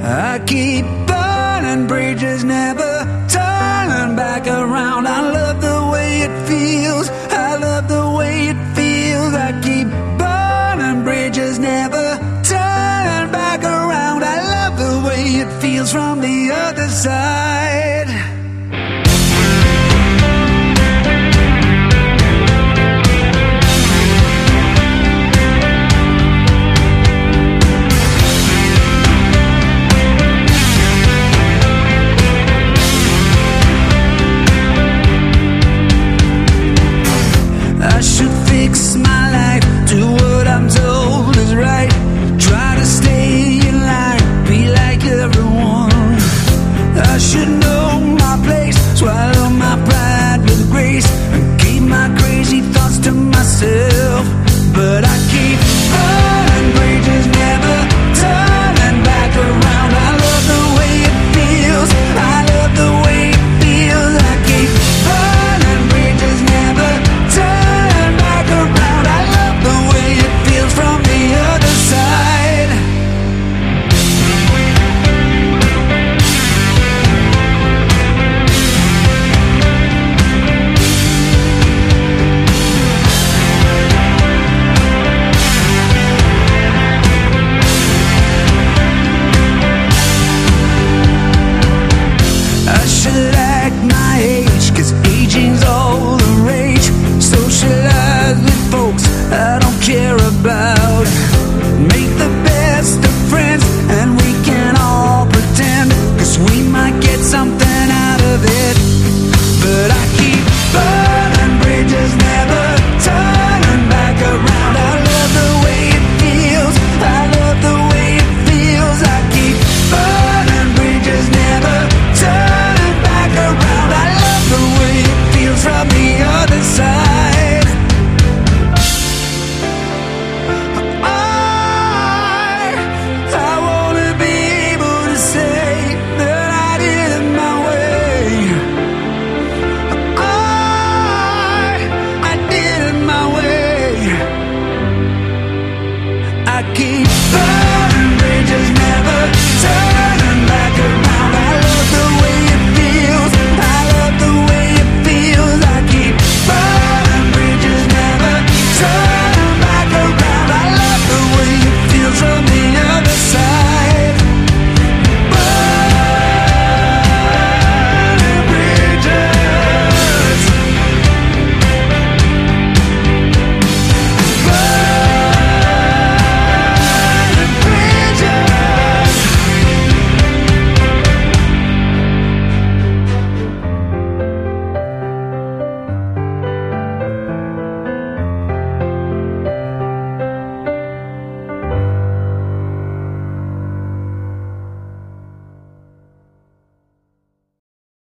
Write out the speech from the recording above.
I keep burning bridges, never turning back around. I love the way it feels. I love the way it feels. I keep burning bridges, never turning back around. I love the way it feels from the other side. I should fix my life, do what I'm told is right. Try to stay in line, be like everyone. I should know